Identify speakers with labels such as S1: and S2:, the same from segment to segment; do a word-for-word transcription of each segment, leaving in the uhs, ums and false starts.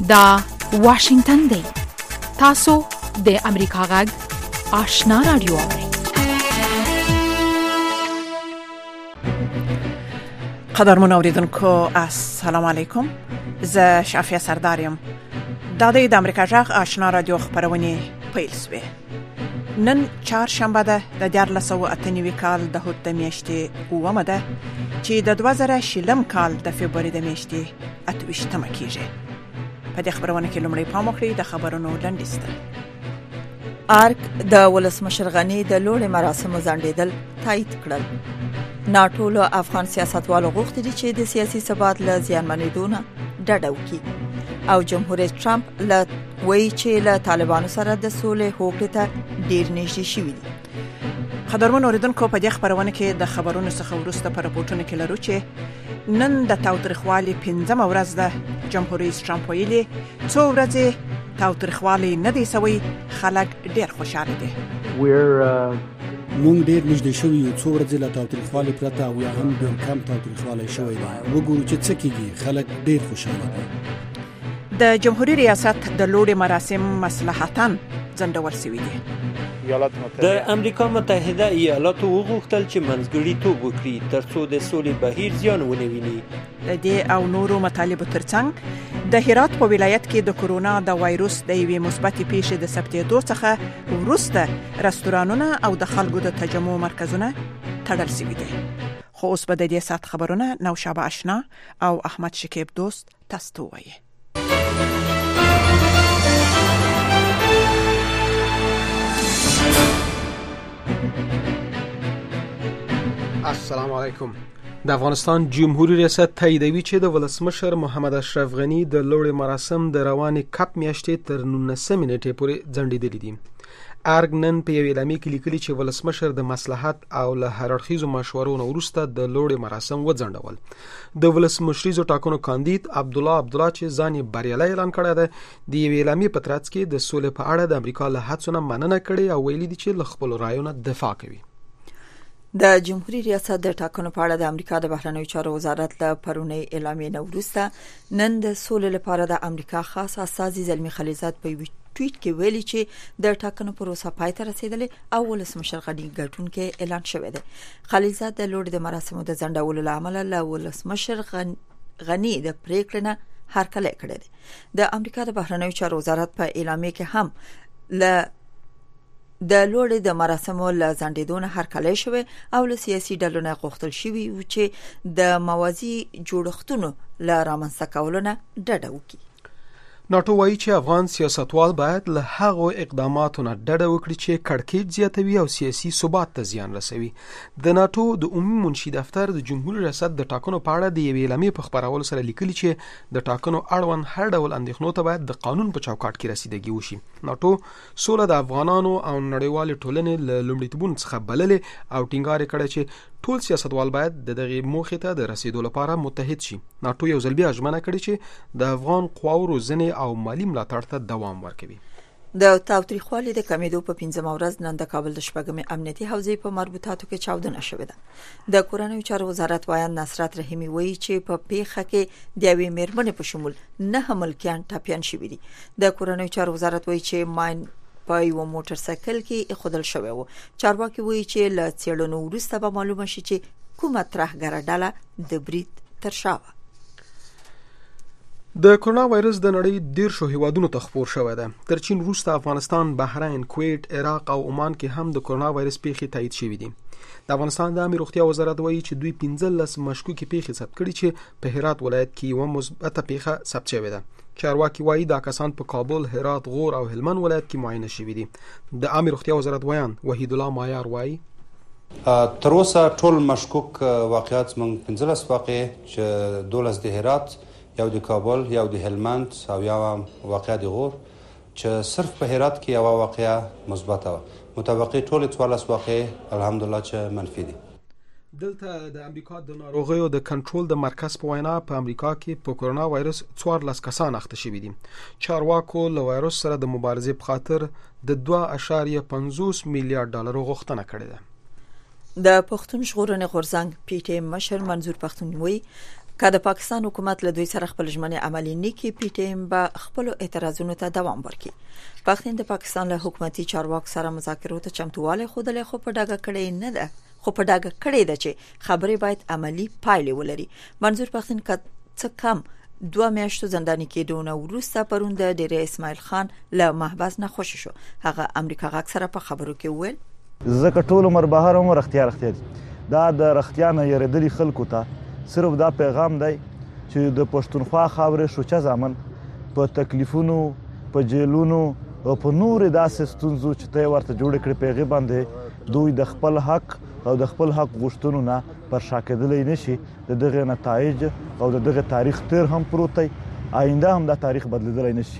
S1: دا واشنگتن دی. تاسو د امریکا غږ آشنا رادیو اورئ.
S2: قدرمن اوریدونکو السلام علیکم. زه شافیه سردارم. دا د امریکا غږ آشنا رادیو خبرونه پیل شوه. نن چهارشنبه ده د دیارلس سوه اته نوي کال د هوت د میاشتې اوومه ده چې د دوه زره شلم کال د فبروري د میاشتې اته ویشتمه کېږي. په دې خبرونه کې لومړی پام وکړئ د خبرونو لنډیسته.
S3: ارګ د ولسمشر غني د لوړې مراسمو ځنډېدل تایید کړل. ناټو له افغان سیاستوالو غوښتي دي چې د سیاسي ثبات له زیانمنېدو نه ډډه وکړي او جمهور رئیس ټرمپ له وایي چې له طالبانو سره د سولې هوکړې ته ډېر نږدې شوي دي.
S2: قدرمن اوریدونکو په دې خبرونه کې د خبرونو څخه وروسته په راپورټونو کې لرو چې نن د تاوتریخوالي پنځمه ورځ ده. جمهور رئیس ټرمپ ویلي څو ورځې تاوتریخوالي نه دی سوی، خلک ډېر خوشاله دي.
S4: مونږ ډېر نږدې شوي یو، څو ورځې له تاوتریخوالي پرته او یا هم ډېر کم تاوتریخوالی شوی دی. وګورو چې څه کېږي، خلک ډېر خوشاله دي.
S2: د جمهوریت ریاست د لوړې مراسم مصلحتاً ځنډول شوي دي.
S5: د امریکا متحده ایالاتو وغوښتل چې منځګړیتوب وکړي ترڅو د سولې بهیر زیان ونه ویني.
S2: د دې او نورو مطالبو ترڅنګ د هرات په ولایت کې د کورونا د وایروس د یوې مثبتې پیښې د ثبتېدو څخه وروسته رستورانونه او د خلکو د تجمع مرکزونه تړل شوي دي. خو اوس به د دې ساعت خبرونه نوشابه اشنا او احمد شکیب دوست تاسو ته وایي.
S6: السلام علیکم. د افغانستان جمهوریت ریاست تاییدوي چې د ولسمشر محمد اشرف غني د لوړې مراسم د روانې کپ میاشتې تر نولسمې نیټې پورې ځنډېدلي دي. ارګ نن په یوې اعلامیه کې لیکلي چې ولسمشر د مصلحت او له هر اړخیزو مشورو نه وروسته د لوړې مراسم وځنډول. د ولسمشریزو ټاکنو کاندید عبدالله عبدالله چې ځان یې بریالی اعلان کړی دی، د یوې اعلامیې په ترڅ کې د سولې په اړه د امریکا له هڅو نه مننه کړې او ویلي دي چې له خپلو رایو نه دفاع کوي.
S3: د جمهوریت ریاست د ټاکنو په اړه د امریکا د بهرنیو چارو وزارت له پرونی اعلامیې نه وروسته نن د سولې لپاره د امریکا خاص استازي زلمی خلیلزاد په یو ټویټ کې ویلي چې د ټاکنو پروسه پای ته رسیدلې او ولسمشر غني ګډون کې اعلان شوی دی. خلیلزاد د لوړې د مراسمو د ځنډولو له امله له ولسمشر غني د پریکړې نه هرکلی کړی دی. د امریکا د بهرنیو چارو وزارت په اعلامیه کې هم له د لوړې د مراسمو له ځنډېدو نه هرکلی شوی او له سیاسي ډلو نه غوښتل شوي و چې د موازي جوړښتونو له رامنځته کولو نه ډډه وکړي.
S6: ناټو وایي چې افغان سیاستوال باید له هغو اقداماتو نه ډډه وکړي چې کړکېچ زیاتوي او سیاسي ثبات ته زیان رسوي. د ناټو د عمومي منشي دفتر د جمهوریت ریاست د ټاکنو په اړه د یوې اعلامیې په خپرولو سره لیکلي چې د ټاکنو اړوند هر ډول اندېښنو ته باید د قانون په چوکاټ کې رسیدګي وشي. ناټو سوله د افغانانو او نړیوالې ټولنې له لومړیتوبونو څخه بللې او ټینګار یې کړی چې ټول سیاستوال باید د دغه موخې ته د رسیدو لپاره متحد شي. ناټو یو ځل بیا ژمنه کړې چې د افغان قواو روزنې او مالی ملاتړ ته دوام ورکوي.
S3: د تاوتریخوالي د کمیدو په پنځمه ورځ نن د کابل د شپږمې امنیتي حوزې په مربوطاتو کې چاودنه شوې ده. د کورنیو چارو وزارت وایي نصرت رحیمي وایي چې په پیښه کې د یوې میرمنې په شمول نه ملکیان ټاپیان شوي دي. د کورنیو چارو وزارت وایي چې ماین په یو موټر سایکل کې ایښودل شوی و. چارواکي وایي چې له څېړنو وروسته به معلومه شي چې کومه ترهګره ډله د برید تر شا وه.
S6: د کرونا وایرس د نړۍ دیرشو هیوادونو ته خپور شوی دی. تر چین وروسته افغانستان، بحرین، کویت، عراق او عمان کې هم د کرونا وایرس پیښې تایید شوې دي. د افغانستان د عامه روغتیا وزارت وایي چې دوی پنځلس مشکوکې پیښې ثبت کړي چې په هرات ولایت کې یوه مثبته پیښه ثبت شوې ده. چارواکي وایي دا کسان په کابل، هرات، غور او هلمند ولایت کې معاینه شوي دي. د عامه روغتیا وزارت ویان وحید الله مایار وایي
S7: تر اوسه ټول مشکوک واقعات موږ پنځلس واقعې چې دولس د هرات، یو د کابل، یو د هلمند او یو واقعه د غور چې صرف په هرات کې یو واقعه مثبته وه. متوقع ټول څوارلس واقعې الحمدلله چې منفي دي.
S6: دلته د امریکا د ناروغیو د کنټرول د مرکز په وینا په امریکا کې په کرونا وایرس څوارلس کسان اخته شوي دي. چارواکو له وایرس سره د مبارزې په خاطر د دوه اعشاریه پنځوس میلیارډ ډالرو غوښتنه کړې ده.
S3: د پښتون ژغورنې غورځنګ پی ټی ایم مشر منظور پښتون وایي که د پاکستان حکومت له دوی سره خپل ژمنې عملي نکړي، پی ټی ایم به خپل اعتراضونو ته دوام ورکړي. پښتون د پاکستان له حکومتي چارواکو سره مذاکرو ته چمتووالی ښودلی، خو په ډاګه کړی نه ده خو په ډاګه کړی ده چې خبرې باید عملي پایلې ولري. منظور پښتون څه کم دوه میاشتو زنداني کېدو نه وروسته پرون د ډېری اسماعیل خان له محبس نه خوشی شو. هغه امریکا غاک سره په خبرو کې وویل
S8: زکه ټول عمر بهر عمر اختیار اختیار دا د رختیا نه یریدلي خلکو ته صرف دا پیغام دی چې د پښتونخوا خاورې شوچه ځامن په تکلیفونو په جیلونو او په نور داسې ستونزو چې ته ورته جوړ کړې پیغه باندې دوی د خپل حق او د خپل حق غوښتنو نه پر شا کېدلی نشي. د دغه نتایج او د دغه تاریخ تیر هم پروت دی، آینده هم دا تاریخ بدلیدلی نشي.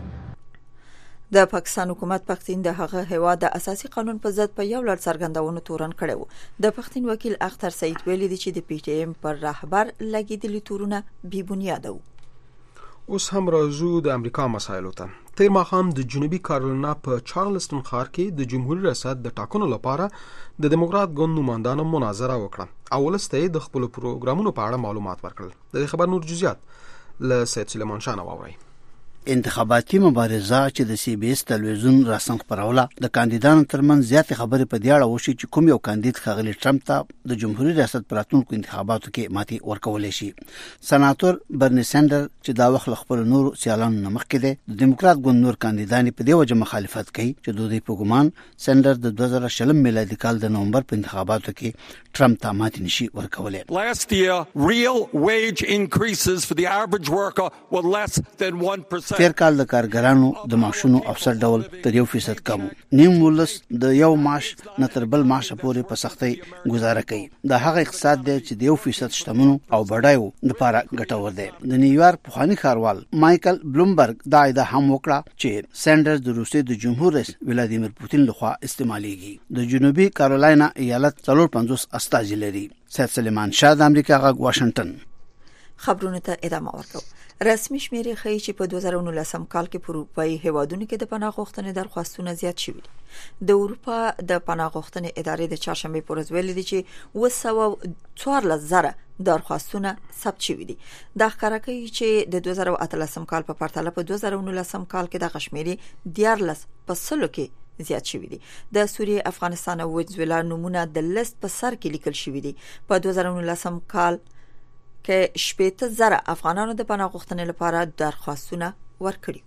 S3: د پاکستان حکومت پښتون د هغه هیواد د اساسي قانون په ضد په یو لړ څرګندونو تورن کړي وو. د پښتون وکیل اختر سعید ویلي دی چې د پی ټی ایم پر رهبر لګیدلي تورونه بې بنیاده وو.
S6: اوس هم راځو د امریکا مسایلو ته. تیر ماښام د جنوبي کارولینا په چارلستون ښار کې د جمهوریت ریاست د ټاکنو لپاره د دیموکرات ګوند نمایندانو مناظره وکړه او ولس ته د خپل پروګرامونو په اړه معلومات ورکړل. د خبر نور جزئیات له سید سلیمان شاه واورئ.
S9: انتخاباتي مبارزه چې د سی بي اس تلویزیون راسن خبروله د کاندیدانو ترمن زیات خبرې په دی اړه وشي چې کوم یو کاندید خغلی ټرمپ ته د جمهوریت ریاست پراتونکو انتخاباتو کې ماتي ورکولې شي. سناتور برنی سندر چې دا وخت خپل نور سیالانو نه مخکې دی د دیموکرات ګوند نور کاندیدان په دی وجه مخالفت کوي چې دوی په ګومان سندر د دوه زره شل میلادي کال د نومبر په انتخاباتو کې ټرمپ ته ماتي نشي ورکولې.
S10: Last year real wage increases for the average worker were less than one percent.
S9: تیر کال د کارګرانو د معاشونو افسر ډول تر یو فیصد کم، نیم ولس د یو معاش نه تر بل معاش پورې په سختۍ گزاره کوي. د هغه اقتصاد دی چې د یو فیصد شتمنو او بډایو لپاره ګټور دی. د نیویارک پخوانی ښاروال مایکل بلومبرګ دا اعده هم وکړه چې سندرز د روسیې د جمهور رئیس ولادیمیر پوتین لخوا استعمالېږي. د جنوبي کارولینا ایالت څلور پنځوس استازي لري. سید سلیمان شاه د امریکا غږ واشنگټن.
S3: خبرونه ته ادامه ورکوو. رسمي شمیرې ښیي چې په دوه زره نولسم کال کې په اروپایي هیوادونو کې د پناه غوښتنې درخواستونه زیات شوي دي. د اروپا د پناه غوښتنې ادارې د چهارشنبې په ورځ ویلي دي چې اوه سوه څوارلس زره درخواستونه ثبت شوي دي. دا ښکاره کوي چې د دوه زره اتلسم کال په پرتله په دوه زره نولسم کال کې دغه شمیرې دیارلس په سلو کې زیات شوي دي. د سوریې، افغانستان او وینزویلا نمونه د لیست په سر کې لیکل شوي دي. په دوه زره نولسم کال کې شپږ زره افغانانو د پناه غوښتنې لپاره درخواستونه ورکړي.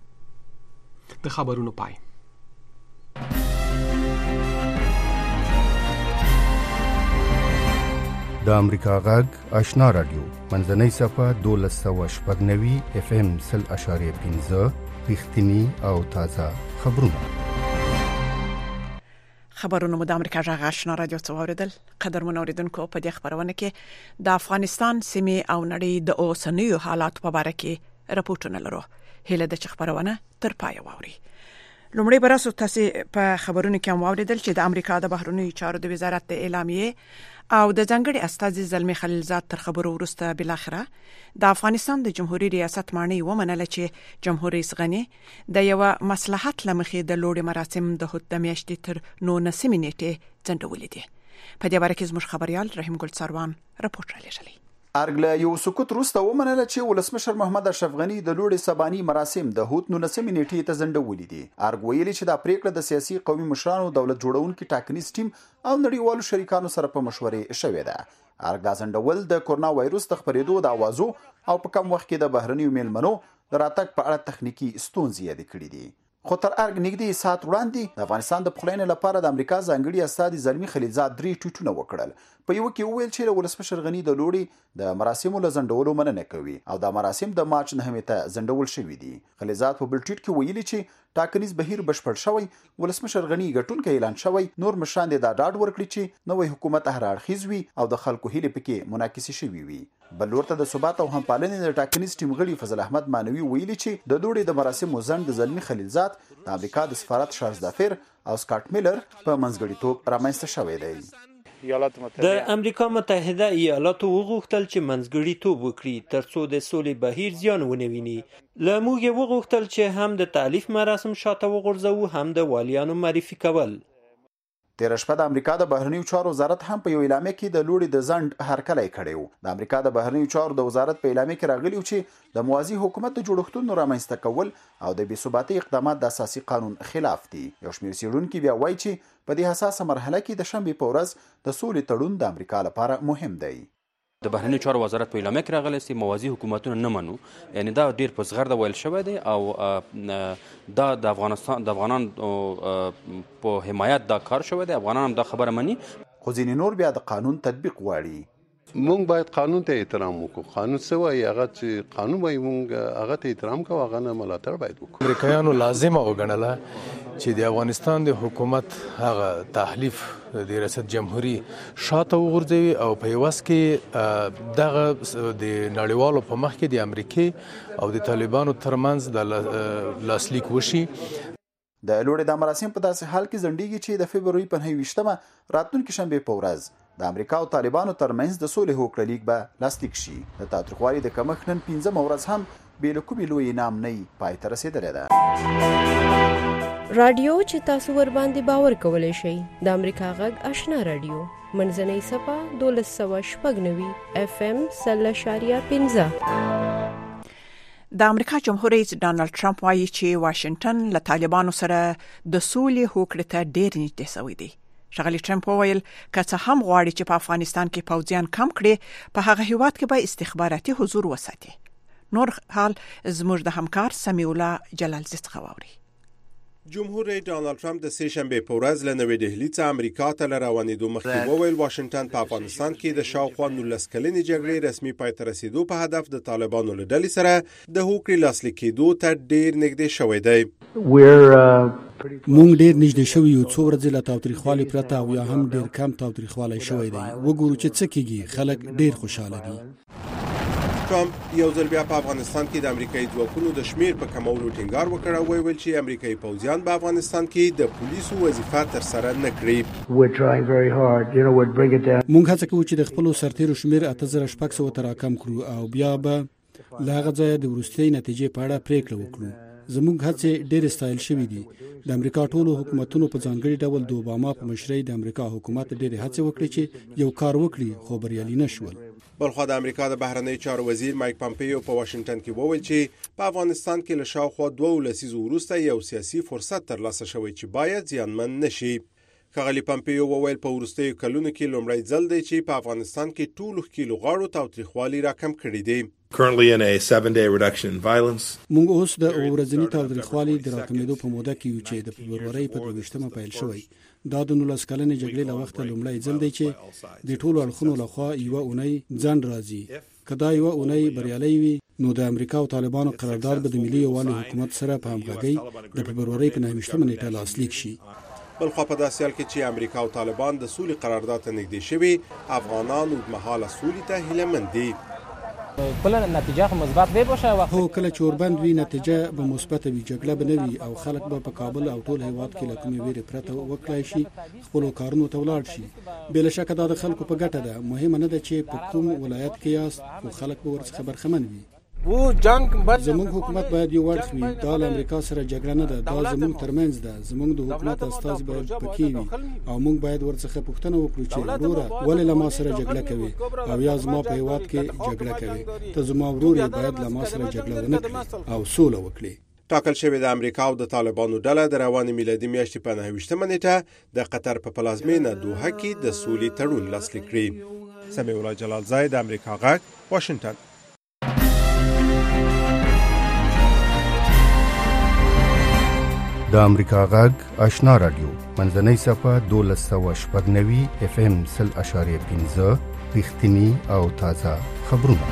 S6: د خبرونو پای.
S11: د امریکا غږ آشنا رادیو منځنۍ صفه دولس سوه شپږ نوي اف ام سل اشاریه پنځه رښتینی او تازه خبرونه.
S2: خبرونه مو د امریکا غږ آشنا رادیو څخه اوریدل. قدرمن اوریدونکو، په دې خبرونه کې د افغانستان سیمې او نړۍ د اوسنیو حالاتو په اړه کې راپورټونه لرو. هله د خبرونه تر پای واوري. لومړی براسو تاسو په خبرونه کې هم اوریدل چې د امریکا د بهرنیو چارو د وزارت د اعلامیه او د ځنګړي استازي زلمی خلیلزاد تر خبرو وروسته بل اخره د افغانستان د جمهوریت ریاست معنی ومنله چې جمهور رئیس غنی د یو مصلحت لمخې د لوړ مراسم د هوت د میاشتې تر نو نسمې نیټه ځنډولې دي. په دې اړه کې زموږ خبريال رحیم ګل سروان راپورټ را لېږلی.
S12: ارګله یو سکوت روسته ومنله چې ولسمشر محمد اشرف غنی د لوړې سباني مراسم د هوت نو نسمې نیټې ته ځنډولې دي. ارګ ویلي چې دا پریکړه د سیاسي قومي مشرانو، دولت جوړونکو ټاکنیز ټیم او نړیوالو شریکانو سره په مشورې شوې ده. ارګ دا ځنډول د کورونا وایروس د خپرېدو د اوازو او په کم وخت کې د بهرنیو میلمنو د راتګ په اړه تخنیکی ستونزې یاد کړې دي. خو تر ارګ نږدې سات وړاندې د افغانستان د پخلاینې لپاره د امریکا ځانګړي استازي زلمی خلیلزاد درې ټویټونه وکړل. په یو کې وویل چې ولسمشر غنی د لوړې د مراسمو له ځنډولو مننه کوي او د مراسم د مارچ نهمې ته ځنډول شوي دي. خلیلزاد په بل ټویټ کې ویلي چې ټاکنیز بهیر بشپړ شوی، ولسمشر غنی ګټونکی اعلان شوی، نور مشران د ډاډ ورکړي چې نوې حکومت هر اړخیز وي او د خلکو هیلې پکې منعکس شوي وي. بل ورته د ثبات او همپالنې د ټاکنیز ټیم غړي فضل احمد مانوي ویلي چې د دوړې د مراسمو ځنډ د زلمی خلیلزاد د امریکا د سفارت شارز دافر او سکاټ میلر په منځګړیتوب رامنځته شوی دی.
S5: د امریکا متحده ایالاتو وغوښتل چې منځګړیتوب وکړي ترڅو د سولې بهیر زیان ونه ویني. له موږ یې وغوښتل چې هم د تالیف مراسم شاته وغورځوو، هم د والیانو معرفي کول.
S12: تیر شپه د امریکا د بهرنیو چارو وزارت هم په یو اعلامیه کې د لوړې د ځنډ هرکلی کړی و. د امریکا د بهرنیو چارو د وزارت په اعلامیه کې راغلی و چې د موازي حکومت د جوړښتونو رامنځته کول او د بې ثباتۍ اقدامات د اساسي قانون خلاف دي. یو شمېر څېړونکي بیا وایي چې په دې حساسه مرحله کې د شنبې په ورځ د سولې تړون د امریکا لپاره مهم دی.
S13: د بهرنیو چارو وزارت په اعلامیه کې راغلی چې موازي حکومتونه نه منو، یعنی دا ډیر په زغرده ویل شوی دی او دا د افغانستان د افغانانو په حمایت دا کار شوی دی. افغانان هم دا خبره مني،
S12: خو ځینې نور بیا د قانون تطبیق غواړي.
S14: مونږ باید قانون ته احترام وکړو. قانون څه وایي هغه چې قانون وایي مونږ هغه ته احترام کوو، هغه نه ملاتړ باید وکړو.
S15: امریکایانو لازمه وګڼله چې د افغانستان د حکومت هغه تحلیف د ریاست جمهوریت شاته وغورځوي او په یوه وخت کې دغه د نړیوالو په مخ کې د امریکې او د طالبانو ترمنځ د لاسلیک وشي.
S12: د لوړې د مراسم په داسې حال کې ځنډیږي چې د فبروري په نهه ویشتمه راتلونکي شنبې په ورځ د امریکا او طالبانو ترمنځ د سولې هوکړه لیک به لاسلیک شي. د تاوتریخوالي د کمښت نن پنځمه ورځ هم بې له کومې لوی انعام نه پای ته رسېدلې ده.
S16: رادیو چې تاسو ور باندې باور کولای شئ د امریکا غږ آشنا رادیو منځنۍ صفه دولس سوه شپږ نوي اف ام سل اشاریه پنځه.
S2: د امریکا جمهور رئیس ډانلډ ټرمپ وایي چې واشنگټن له طالبانو سره د سولې هوکړې ته ډېر نږدې شوی دی. ښاغلي ټرمپ وویل که څه هم غواړي چې په افغانستان کې پوځیان کم کړي، په هغه هیواد کې به استخباراتي حضور وساتي. نور حال زموږ د همکار سمیع الله جلال زی څخه واوري.
S17: جمهور رئیس ډانلډ ټرمپ د سې شنبې په ورځ له نوې دهلي څخه امریکا ته له روانېدو مخکې وویل واشنگټن په افغانستان کې د شاوخوا نولس کلنې جګړې رسمي پای ته رسیدو په هدف د طالبانو له ډلې سره د هوکړې لاسلیک کېدو ته ډېر نږدې شوی دی.
S4: مونږ ډېر نږدې شوي یو، څو ورځې له تاوتریخوالي پرته او یا هم ډېر کم تاوتریخوالی شوی دی. وګورو چې څه کېږي. خلک ډېر خوشحاله دي.
S17: ټرمپ یو ځل بیا په افغانستان کې د امریکایي ځواکونو د شمیر په کمولو ټینګار وکړ او ویل چې امریکایي پوځیان په افغانستان کې د پولیسو وظیفه ترسره نه کړي.
S4: مونږ هڅه کوو چې د خپلو سرتیرو شمیر اته زره شپږ سوه ته راکم کړو او بیا به له هغه ځایه د وروستۍ نتیجې په اړه پریکړه وکړو. زموږ هڅې ډېر ستایل شوي دي. د امریکا ټولو حکومتونو په ځانګړي ډول د اوباما په مشرۍ د امریکا حکومت ډېرې هڅې وکړي چې یو کار وکړي، خو بریالي نه شول.
S17: بلخوا د امریکا د بهرنی چارو وزیر مایک پامپیو په واشنگټن کې وویل چې په افغانستان کې له شاوخوا دوه لسیزو وروسته یو سیاسي فرصت ترلاسه شوی چې باید زیانمن نشي. ښاغلي پامپیو وویل په وروستیو کلونو کې لومړی ځل دی چې په افغانستان کې ټولو ښکېلو غاړو تاوتریخوالي راکم کړي دي.
S18: Currently in a seven-day reduction in violence.
S4: مونږ اوس د ورځني تاوتریخوالي د راکمېدو په موده کې یو چې د فبرورۍ په دوه ویشتمه پیل شوی. دا د نولس کلنې جګړې له وخته لومړی ځل دی چې د ټولو اړخونو لخوا یوه اونۍ ځنډ راځي. که دا یوه اونۍ بریالۍ وي نو د امریکا او طالبانو قرارداد به د ملي یووالي حکومت سره په همغږۍ د فبرورۍ په نهه ویشتمه نیټه لاسلیک شي.
S17: بلخوا په داسې حال کې چې امریکا او طالبان د سولې قرارداد ته نږدې شوي، افغانان اوږدمهاله سولې ته هیلهمند دي.
S19: کله نتیجه خو مثبت دی باشه وخت
S4: هو کله چې وربند وي نتیجه به مثبت وي. جګړه به نه وي او خلک به په کابل او ټول هیواد کې له کومې ویرې پرته وکړای شي خپلو کارونو ته ولاړ شي. بې له شکه دا د خلکو په ګټه ده. مهمه نه ده چې په کوم ولایت کې یاست، خو خلک به ورڅخه برخمن وي.
S19: و جنگ
S4: زموږ حکومت باید یو اړخ وي. دا له امریکا سره جګړه نه ده، دا زموږ ترمنځ ده. زموږ د حکومت استازي باید پکې وي او موږ باید ورڅخه پوښتنه وکړو چې وروره ولې له ما سره جګړه کوي او یا زما په هیواد کې جګړه کوي. ته زما ورور یې، باید له ما سره جګړه ونه کړي او سوله وکړي.
S17: ټاکل شوې د امریکا او د طالبانو ډله د روانې میلادي میاشتې په نهه ویشتمه نیټه د قطر په پلازمینه دوحه کې د سولې تړون لاسلیک کړي. سمیع الله جلال زی د امریکا غږ واشنگټن.
S11: د امریکا غږ آشنا رادیو منځنۍ صفه دولس سوه شپږ نوي اف ام سل اشاریه پنځه رښتینی او تازه خبرونه.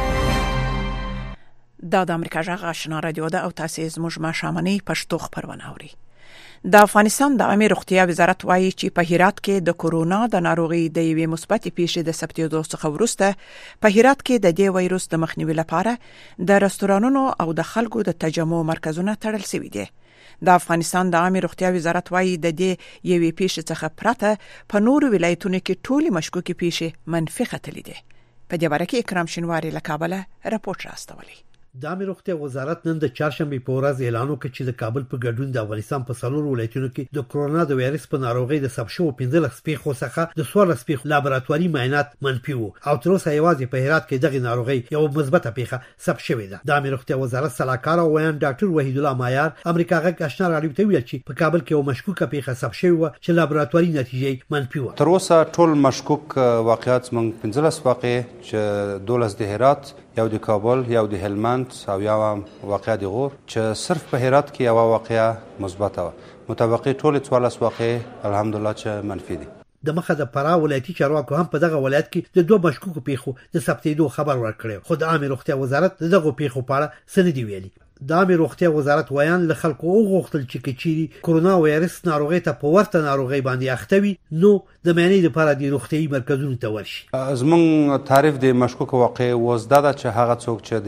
S2: دا د امریکا غږ آشنا رادیو ده او تاسو زموږ ماښامنۍ پښتو خبرونه اورئ. د افغانستان د عامه روغتیا وزارت وایي چې په هرات کې د کورونا د ناروغي د یوې مثبتې پیښې د ثبتېدو څخه وروسته په هرات کې د دې وایروس د مخنیوي لپاره د رستورانونو او د خلکو د تجمع مرکزونه تړل شوي دي. د افغانستان د عامه روغتیا وزارت وایي د دې یوې پیښې څخه پرته په نورو ولایتونو کې ټولې مشکوکې پیښې منفي ختلې دي. په دې باره کې اکرام شینواری له کابل راپورټ راستولی.
S20: د عامه روغتیا وزارت نن د چهارشنبه په ورځ اعلان وکړ چې د کابل په ګډون د افغانستان په څلور ولایتونو کې د کرونا د وایرس په ناروغۍ د ثبت شوو پنځه لس پیښو څخه د څوارلس پیښو لابراتواري معاینات منفي وو او تر اوسه یوازې په هرات کې دغه ناروغي یو مثبته پیښه ثبت شوې ده. د عامه روغتیا وزارت سلاکار او ویان ډاکټر وحید الله مایار امریکا غږ آشنا راډیو ته ویل چې په کابل کې یو مشکوکه پیښه ثبت شوې و چې لابراتواري نتیجې منفي وو.
S7: تر اوسه ټول مشکوک واقعیات موږ پنځه لس واقع چې دولس د هرات، یو د کابل، یو د هلمند او یو واقع د غور چې صرف په هرات کې یو واقعه مثبته و. متبقي ټول څوارلس واقع الحمدلله چې منفي دي.
S20: د مخه د فرا ولایتي چارواکو هم په دغه ولایت کې د دوه مشکوکو پیښو د ثبتېدو خبر ورکړی، خو د عامه روغتیا وزارت دغه پیښو په اړه څه نه دی ویلي. د عامه روغتیا وزارت ویان له خلکو وغوښتل چې کچيري کرونا وایرس ناروغي ته په ورته ناروغي باندې اختوي نو د معنی لپاره د روغتيي مرکزونو ته ورشي.
S7: زمون تعریف د مشکوک واقع وزده ده چې هغه څوک چې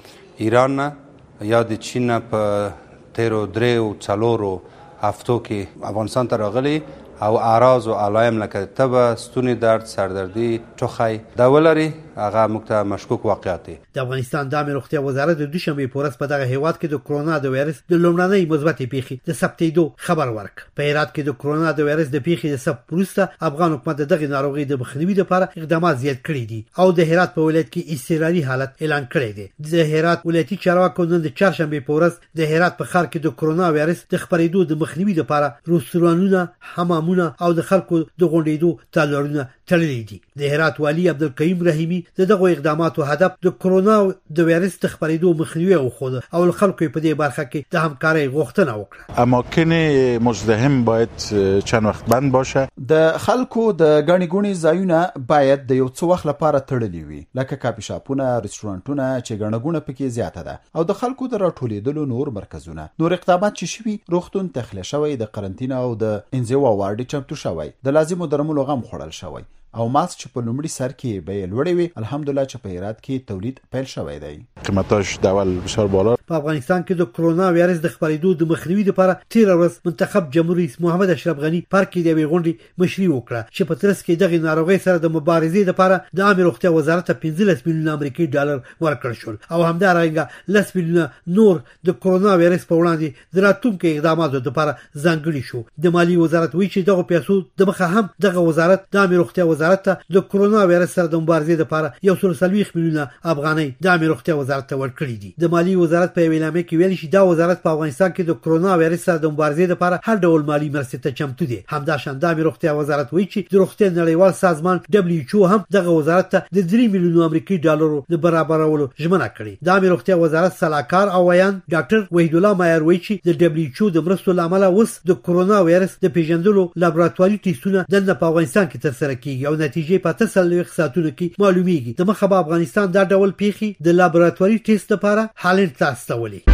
S7: د ایران یا د چین په تیرو درې او څلورو هفتو کې افغانستان ته راغلي او اعراض او علائم لکه تبه، ستوني درد، سردردي، ټوخی دا ولري، هغه موږ ته مشکوک واقعیت دي.
S20: د افغانستان د عامه روغتیا وزارت د دوشنبه په ورځ په دغه هیواد کې د کرونا د وایرس د لومړنۍ مثبتې پیښې د ثبتېدو خبر ورک. په هرات کې د کرونا د وایرس د پیښې د ثبت وروسته افغان حکومت دغه ناروغي د مخنیوي لپاره اقدامات زیات کړي دي او د هرات په ولایت کې اضطراري حالت اعلان کړی دی. د هرات ولایتي چارواکو نن د چهارشنبه په ورځ د هرات په ښار کې د کرونا وایرس د خپرېدو د مخنیوي لپاره رستورانونه، حمامونه او د خلکو د غونډېدو تالارونه تړلي دي. د هرات والی عبدالکریم رحیمی دغه اقداماتو هدف د کرونا د وایرس د خپرېدو مخنیوي او خود او خلکو په دې برخه کې د همکارۍ غوښتنه وکړه.
S21: اماکن مزدحم باید چند وخت بند باشه.
S12: د خلکو د غنی غونی ځایونه باید د یو څو وخت لپاره تړلي وي، لکه کافي شاپونه، رستورانټونه چې غنه غونه پکې زیاته ده او د خلکو د راټولېدلو نور مرکزونه. نور اقدامات چې شوي، روغتون تخلیه شوی، د قرنطینه او د انزوا وارډ چمتو شوی، د لازمو درملو غم خوړل شوی او ماسک چې په لومړي سر کې به لوړې وي. الحمدلله چې په هرات کې تولید پیل شوی دی.
S21: قیمتاش د اول بسیار بالا.
S20: په افغانستان کې د کرونا وایرس د خپرېدو د مخنیوي لپاره تیر ورځ منتخب جمهور رئیس محمد اشرف غنی پارک کې د غونډې مشري وکړه چې په ترڅ کې دغه ناروغي سره د مبارزې لپاره د عامه روغتیا وزارت پنځلس میلیون امریکایي ډالر ورکړل شول او همدارنګه لس میلیون نور د کرونا وایرس په وړاندې د راتلونکو اقداماتو لپاره ځانګړي شو. د مالی وزارت وایي چې دغه پیسو د مخه هم دغه وزارت د عامه روغتیا وزارت ته د کرونا وایرس سره د مبارزې لپاره یو سل څلوېښت میلیونه افغانۍ د عامه روغتیا وزارت ته ورکړي دي. د مالی وزارت په اعلامیه کې ویلي چې دا وزارت په افغانستان کې د کرونا وایرس سره د مبارزې لپاره هر ډول مالی مرستې ته چمتو دي. همداشان د عامه روغتیا وزارت وایي چې د روغتیا نړیوال سازمان دبليو ایچ او هم دغه وزارت ته د درې میلیونه امریکایي ډالرو د برابرولو ژمنه کړې. د عامه روغتیا وزارت سلاکار او ویان ډاکټر وحید الله مایار وایي چې د دبليو ایچ او د مرستو لامل اوس د کرونا وایرس د پیژندلو لابراتواري ټیسټونه د په افغانستان کې ترسره کیږي او نتیجې په تسلويخ ساتونو کې معلومیږي. د مخه په افغانستان دا ډول پیښې د لابراتواري ټیسټ لپاره هالند ته استولې.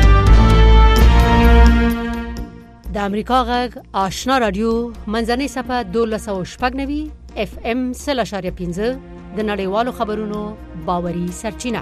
S22: د امریکا غږ آشنا رادیو منځنۍ صفه دولس او شپږ نوي اف ام سل اشاریه پنځه د نړیوالو خبرونو باوري سرچینه.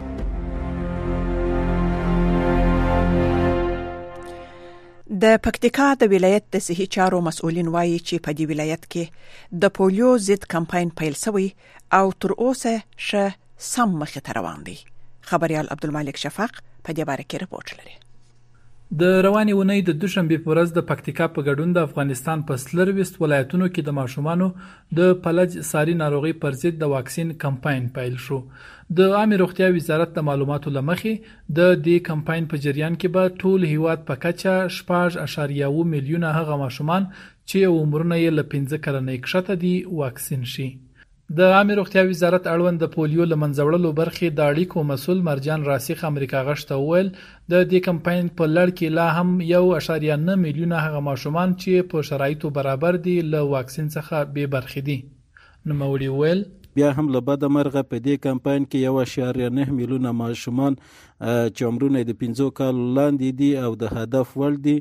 S2: د پکتیکا د ولایت د صحي چارو مسؤلین وایي چې په دې ولایت کې د پولیو ضد کمپاین پیل شوی او تر اوسه ش سم مخ ته روان دی. خبريال عبدالمالک شفاق په دې باره کې رپورټ لري.
S23: د رواني ونې د دوشنبه په ورځ د پکتیکا په ګډون د افغانستان په سلرويست ولایتونو کې د ماشومانو د فلج ساري ناروغي پر ضد د واکسین کمپاین پیل شو. د عامه روغتیا وزارت د معلوماتو لمخې د دې کمپاین په جریان کې به ټول هیواد په کچه شپږ اشاریه اووه میلیونه هغه ماشومان چې عمرونه یې له پنځه کلنۍ کښته دي واکسین شي. د عامه روغتیا وزارت اړوند د پولیو لمنځوړلو برخې د اړیکو مسول مرجان راسخ امریکا غشته ویل د دې کمپاین په لړ کې لا هم یو اشاریه نه میلیونه هغه ماشومان چې په شرایطو برابر دي له واکسین څخه بې برخې دي. نوموړي ویل
S24: بیا هم له بده مرغه په دې کمپاین کې یو اشاریه نه میلیونه ماشومان چې عمرونه د پنځو کالو لاندې دي او د هدف وړ دي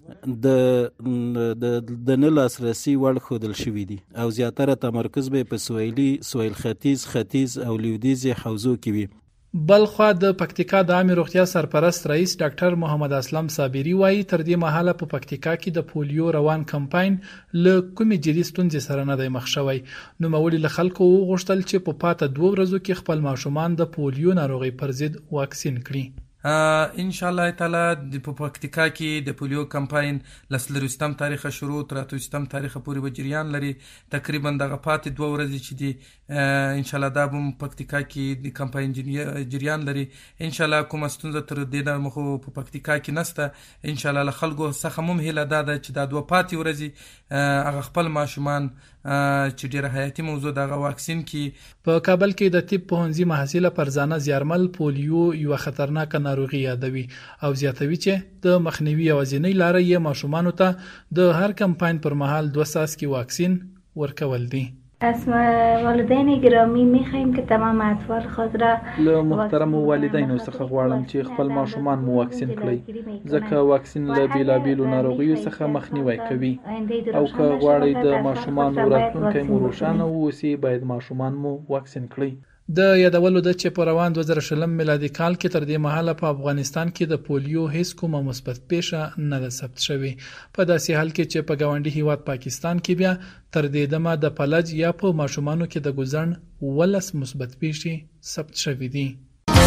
S24: د د نه لاسرسي وړ ښودل شوي دي او زیاتره تمرکز به په سویلي، سویل ختیځ، ختیځ او لویدیځ حوزو کې وي.
S23: بلخوا د پکتیکا د عامه روغتیا سرپرست رئیس ډاکټر محمد اسلام صابری وایي تر دې مهاله په پکتیکا کې د پولیو روان کمپاین له کومې جدي ستونزې سره نه دی مخ شوی. نوموړي له خلکو وغوښتل چې په پاته دوه ورځو کې خپل ماشومان د پولیو ناروغي پر ضد واکسین کړي. ان شاء الله تعالی په پکتیکا کې د پولیو کمپاین لسلروستم تاریخ شروع تر اتوستم تاریخ پورې به جریان لري. تقریبا دغه پاتې دوه ورځې چې دي ان شاء الله دا به پکتیکا کې د کمپاین جریان لري. ان شاء الله کوم ستونزه تر دې نه مخ په پکتیکا کې نسته. ان شاء الله خلکو څخه مم هله دا چې دا دوه پاتې ورځې هغه خپل ماشومان چې ډیره حیاتي موضوع دغه واکسین کې. په کابل کې د طب پوهنځي محصله فرزانه زیارمل پولیو یو خطرناک ناروغي یادوي او زیاتوي چې د مخنیوي یوازینۍ لار یې ماشومانو ته د هر کمپاین پر مهال دوه څاڅکي واکسین ورکول دي.
S1: از والدین گرامی میخوایم که تمام اطفال خود را
S23: له محترم والدینو څخه غواړم چې خپل ماشومان مو واکسین کړئ ځکه واکسین له بیلابیلو ناروغیو څخه مخنیوي کوي او که غواړئ د ماشومانو راتلونکی مو روښانه واوسي باید ماشومان مو واکسین کړئ. د یادولو د چې په روان دوه زره شلم میلادي کال کې تر دې مهاله په افغانستان کې د پولیو هیڅ کومه مثبت پیښه نه ده ثبت شوې. په داسې حال کې چې په ګاونډي هیواد پاکستان کې بیا تر دې دمه د فلج یا په ماشومانو کې د ګوزن ولس مثبت پیښې ثبت شوې دي.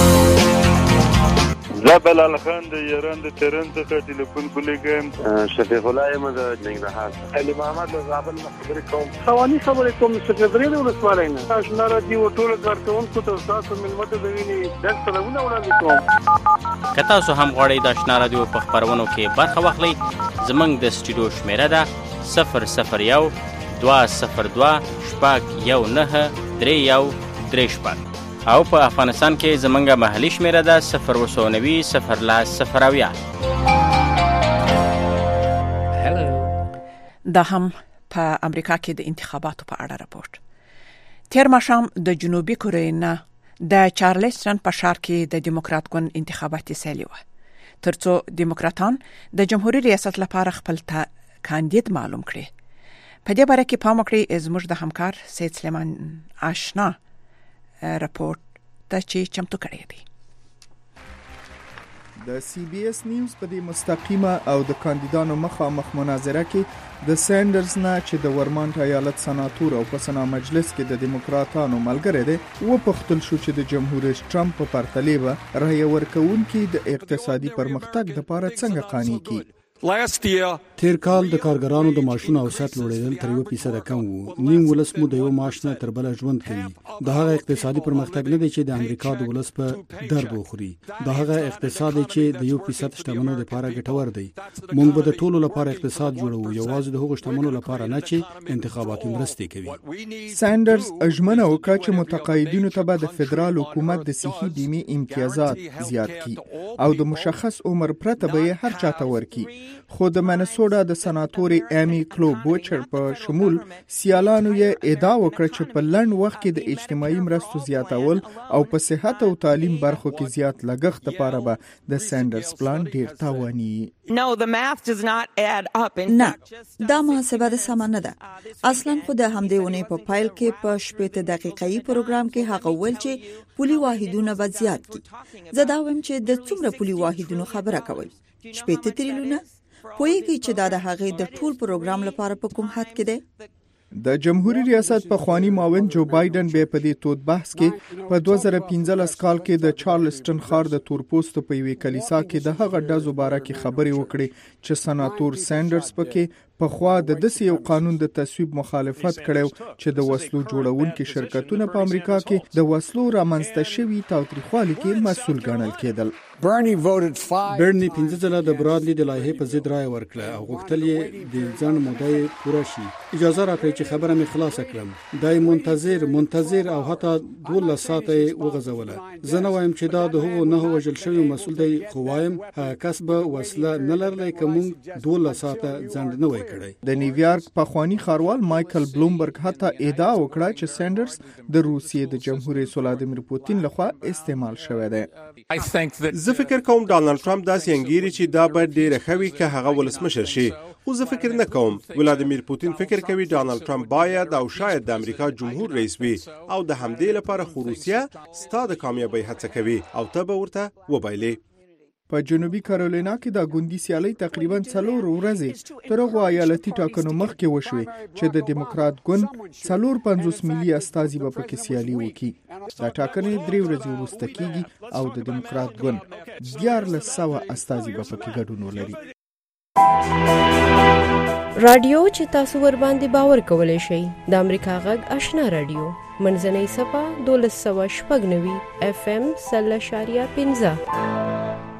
S8: زه بلال خان د ایران د تهران څخه ټلیفون کولیږم.
S9: شفیق الله یم د ننګرهار. علي محمد له زابل نه خبرې کوم.
S8: خواني خبرې کوم سکرټری د ولسوالۍ نه. آشنا راډیو ټول کارکونکو ته تاسو ملمت د ویني درس سلامونه وړاندې کوم.
S10: که تاسو هم غواړئ د آشنا راډیو په خبرونو کې برخه واخلئ زموږ د سټوډیو شمیره ده صفر صفر یو دوه صفر دوه شپږ یو نهه درې یو درې شپږ او په افغانستان کې زمونږه محلي شمیره ده صفر اووه نوي صفر لس صفر اویا.
S2: دا هم په امریکا کې د انتخاباتو په اړه راپورټ. تیر ماښام د جنوبي کوریا نه د چارلستون په ښار کې د دیموکرات ګوند انتخاباتي سیالي وه ترڅو دیموکراتان د جمهوریت ریاست لپاره خپل کاندید معلوم کړي. په دې باره کې پام وکړئ زموږ د همکار سید سلیمان آشنا راپورټ ته چې چمتو کړی دی.
S25: د سی بی اس نیوز په دې مستقیمه او د کاندیدانو مخامخ مناظره کې د سینډرز نه چې د ورمانټ ایالت سناتور او په سنا مجلس کې د دیموکراتانو ملګری دی و پختل شو چې د جمهور رئیس ټرمپ په پرتله به رایه ورکوونکي د اقتصادي پرمختګ لپاره څنګه قانع کی.
S4: تیر کال د کارګرانو د معاشونو اوسط لوړېدل تر یو فیصد کم وو. نیم ولس مو د یو معاش نه تر بل ژوند کوي. د هغه اقتصادي پرمختګ نه دی چې د امریکا د ولس په درب وخوري. د هغه اقتصاد چې د یو فیصد شتمنو لپاره ګټور دی. موږ به د ټولو لپاره اقتصاد جوړو یوازې د هغو شتمنو لپاره نه چې انتخاباتي مرستې کوي.
S25: سانډرز اجمنه وکړه چې متقاعدینو ته به د فدرال حکومت د صحي بیمې امتیازات زیات کړي او د مشخص عمر پرته به هر چاته ورکړي. خو د منسوټا د سناتوري امی کلو بوچر په شمول سیالانو یې ادعا وکړه چې په لړن وخت کې د اجتماعي مرستو زیاتول او په صحت او تعلیم برخو کې زیات لګښت لپاره به د سانډرز پلان ډیر تاواني.
S3: نه دا محاسبه د سم نه ده. اصلا خو د همدې ونې په پایل کې په شپږ دقیقې پروګرام کې هغه ول چې پولي واحدونه به زیات کی. زه دا وایم چې د څومره پولي واحدونو خبره کوي. شپږ تریلیونه پوهیږي چې دا د هغې د ټول پروګرام لپاره په کوم حد کې دی.
S25: د جمهوریت ریاست په خوانی معاون جو بایدن به په دې تود بحث کې په دوه زره پنځلس کال کې د چارلستون ښار د تورپوستو په یوې کلیسا کې د هغه ډزو باره کې خبرې وکړې چې سناتور سانډرز پکې په خوا د داسې یو قانون د تصویب مخالفت کړو چې د وسلو جوړونکو شرکتونه په امریکا کې د وسلو رامنځته شوي تاوتریخوالي کې مسؤل ګڼل کېدل.
S4: برني پنځه ځله د برادلي د لایحې په ضد رائے ورکړه او غوښتل یې د ځان موده پوره شي. اجازه راکړئ چې خبره مې خلاصه کړم. دای منتظر منتظر او حتی دولس ساعته وغځوله. زه نه وایم چې دا د هغو نه وژل شوی مسؤل دی خو وایم هغه کس به وسله نه لرلی که موږ دولس ساعته ځنډ نه وای کړی.
S25: د نیویارک پخوانی ښاروال مایکل بلومبرګ حتی ادعا وکړه چې سانډرز د روسیې د جمهور رئیس ولادیمیر پوتین لخوا استعمال شوی دی.
S17: زه فکر کوم ډانلډ ټرمپ داسې انګیري چې دا به ډیره خوي که هغه ولسمشر شي. خو زه فکر نه کوم. ولادیمیر پوتین فکر کوي ډانلډ ټرمپ باید او شاید د امریکا جمهور رئیس وي او د همدې لپاره خو روسیه ستا د کامیابی هڅه کوي او ته به ورته وبایلې.
S25: په جنوبي کارولینا کې د ګوندي سیالي تقریبا څلور ورځې تر هغه ایالتي ټاکنو مخکې وشوې چې د دیموکرات ګوند څلور پنځوس ملي استازي به پکې سیالي وکړي. دا ټاکنې درې ورځې وروسته کیږي او د دیموکرات ګوند دیارلس سوه استازي به پکې ګډون ولري.
S16: رادیو چې تاسو ور باندې باور کولای شئ د امریکا غږ آشنا رادیو منځنۍ صفه دولس سوه شپږ نوي اف ام سل اشاریه پنځه.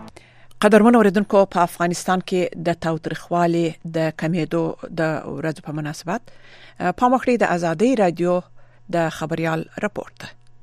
S2: قدرمن اوریدونکو، په افغانستان کې د تاوتریخوالي د کمیدو د ورځ په مناسبت پام وکړئ د ازادي رادیو د خبريال راپورټ.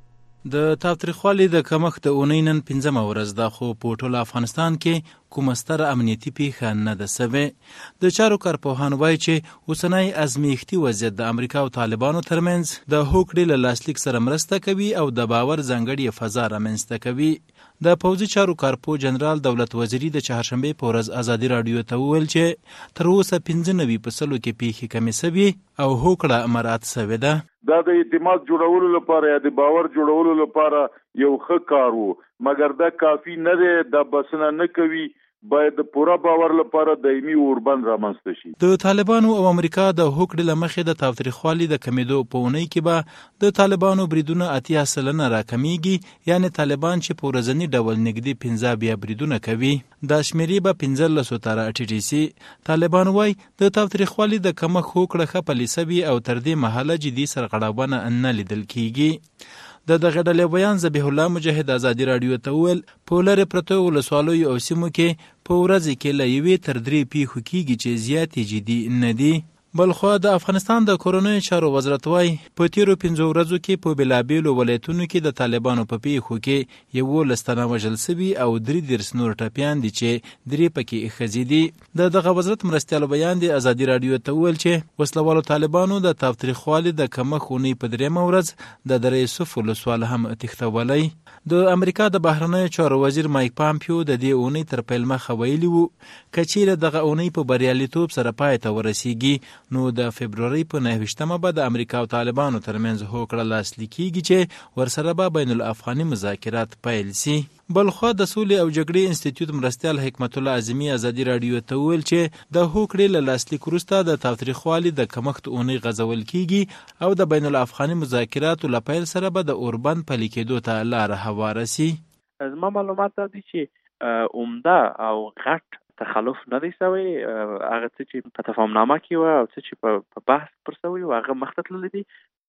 S24: د تاوتریخوالي د کمښت د اونۍ نن پنځمه ورځ ده، خو په ټول افغانستان کې کومه ستره امنیتي پیښه نه ده سوې. د چارو کارپوهان وایي چې اوسنی ازمیښتي وضعیت د امریکا او طالبانو ترمنځ د هوکړې له لاسلیک سره مرسته کوي او د باور ځانګړې فضا رامنځته کوي. د پوځي چارو کارپو جنرال دولت وزیری د چهارشنبې په ورځ ازادي رادیو ته وویل چې تر اوسه پنځه نوي په سلو کې پیښې کمې سوي او هوکړه مراعات سوې ده.
S5: دا د اعتماد جوړولو لپاره یا د باور جوړولو لپاره یو ښه کار وو، مګر دا کافی نه دی. دا بسنه نه کوي، باید د پوره باور لپاره دایمي اوربند رامنځته شي.
S24: د طالبانو او امریکا د هوکړې له مخې د تاوتریخوالي د کمیدو په اونۍ کې به د طالبانو بریدونه اتیا سلنه راکمیږي، یعنی طالبان چې په ورځني ډول نږدې پنځه بیا بریدونه کوي دا شمیرې به پنځلسو ته راټیټې سي. طالبان وایي د تاوتریخوالي د کمښت هوکړه ښه پلې سوې او تر دې مهاله جدي سرغړونه نه لیدل کیږي. د دغه ډلې بیان ذبیح الله مجاهد ازادي رادیو ته وویل په لرې پرتو ولسوالیو او سیمو کې په ورځ کې له یوې تر درې پیښو کېږي چې زیاتې جدي نه دي. بلخوا د افغانستان د کورنیو چارو وزارت وایي په تیرو پنځو ورځو کې په بېلابېلو ولایتونو کې د طالبانو په پیښو کې یولس تنه وژل سوي او درې دېرش نور ټپیان دي چې درې پکې ښځې دي. د دغه وزارت مرستیال بیان د ازادي رادیو ته وویل چې وسلوالو طالبانو د تاوتریخوالي د کمښت اونۍ په درېیمه ورځ د دره یوسف ولسوال هم تښتولی. د امریکا د بهرنیو چارو وزیر مایک پامپیو د دې اونۍ تر پیل مخه ویلي وو که چیرې دغه اونۍ په بریالیتوب سره پای ته ورسیږي نو د فبرورۍ په نهه به د امریکا او طالبانو ترمنځ هوکړه لاسلیک کیږي چې ورسره به بین الافغاني مذاکرات پیل سي. بلخوا د سولې او جګړې انسټیټیوټ مرستیال حکمت الله اعظمي ازادي رادیو ته وویل چې د هوکړې له لاسلیک وروسته د تاوتریخوالي د کمښت اونۍ غځول کیږي او د بین الافغاني مذاکراتو له پیل سره به د اوربند پلي کېدو ته لاره هواره سي.
S6: زما معلومات دا دي چې عمده او غټ تخلف نه دی سوی. هغه څه چې په تفاهمنامه کې و او څه چې په بحث پر سوی و هغه مخته تللی دي.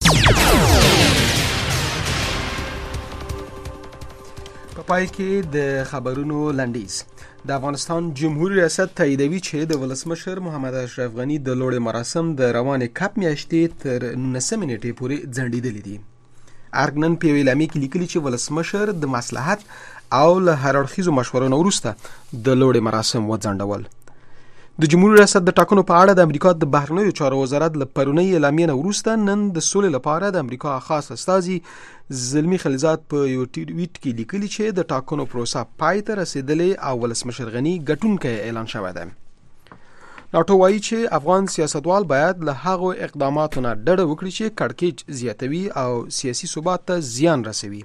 S13: په پای کې د خبرونو لنډیز. د افغانستان جمهوریت ریاست تاییدوي چې د ولسمشر محمد اشرف غنی د لوړې مراسم د روانې کپ میاشتې تر نولسمې نیټې پورې ځنډېدلي دي. ارګ نن په یوې اعلامیه کې لیکلي چې ولسمشر د مصلحت او له هر اړخیزو مشورو نه وروسته د لوړې مراسم وځنډول. د جمهوریت ریاست د ټاکنو په اړه د امریکا د بهرنیو چارو وزارت له پرونۍ اعلامیې نه وروسته نن د سولې لپاره د امریکا خاص استازي زلمی خلیلزاد په یو ټویټ کې لیکلي چې د ټاکنو پروسه پای ته رسیدلې او ولسمشر غنی ګټونکی اعلان شوی دی. ناټو وایي چې افغان سیاستوال باید له هغو اقداماتو نه ډډه وکړي چې کړکېچ زیاتوي او سیاسي ثبات ته زیان رسوي.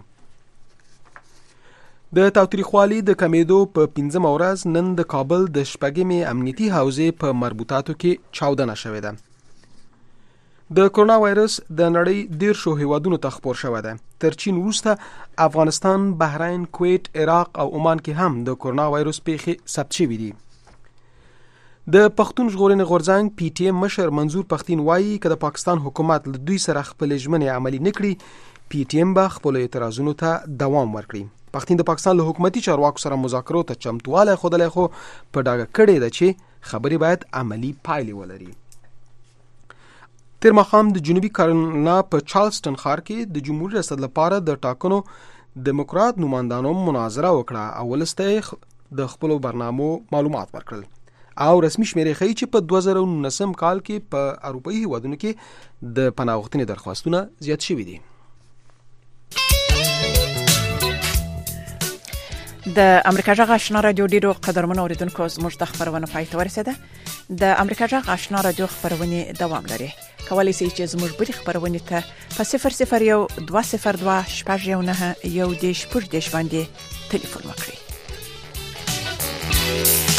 S13: د تاوتریخوالي د کمیدو په پنځمه ورځ نن د کابل د شپږمې امنیتي حوزې په مربوطاتو کې چاودنه شوې ده. د کرونا وایرس د نړۍ دیرشو هیوادونو ته خپور شوی ده. تر چین وروسته افغانستان، بحرین، کویت، عراق او عمان کې هم د کرونا وایرس پیښې ثبت شوي دي. د پښتون ژغورنې غورځنګ پی ټی ایم مشر منظور پښتین وایي که د پاکستان حکومت له دوی سره خپلې ژمنې عملي نه کړي پی ټی ایم به خپلو اعتراضونو ته دوام ورکړي. پښتین د پاکستان له حکومتي چارواکو سره مذاکرو ته چمتوالی ښودلی خو په ډاګه کړې ده چې خبرې باید عملي پایلې ولري. تېر ماښام د جنوبي کارولینا په چارلسټن ښار کې د جمهوریت ریاست لپاره د ټاکنو دیموکرات نمایندانو مناظره وکړه او ولس ته د خپلو برنامو معلومات ورکړل او رسمي شمیرې ښیي چې په دوه زره نولسم کال کې په اروپایي هیوادونو کې د پناه غوښتنې درخواستونه زیات شوي دي.
S2: د امریکا جغ آشنا رادیو ډیرو قدرمنو اوریدونکو زموږ د خبرونو پای ته ورسیده. د امریکا جغ آشنا رادیو خبرونه دوام لري. کولی شئ چې زموږ بری خبرونه ته په صفر صفر یو دوه صفر دوه شپږ یو نه یو دیش پوج دیش باندې ټلیفون وکړئ.
S11: Thank you.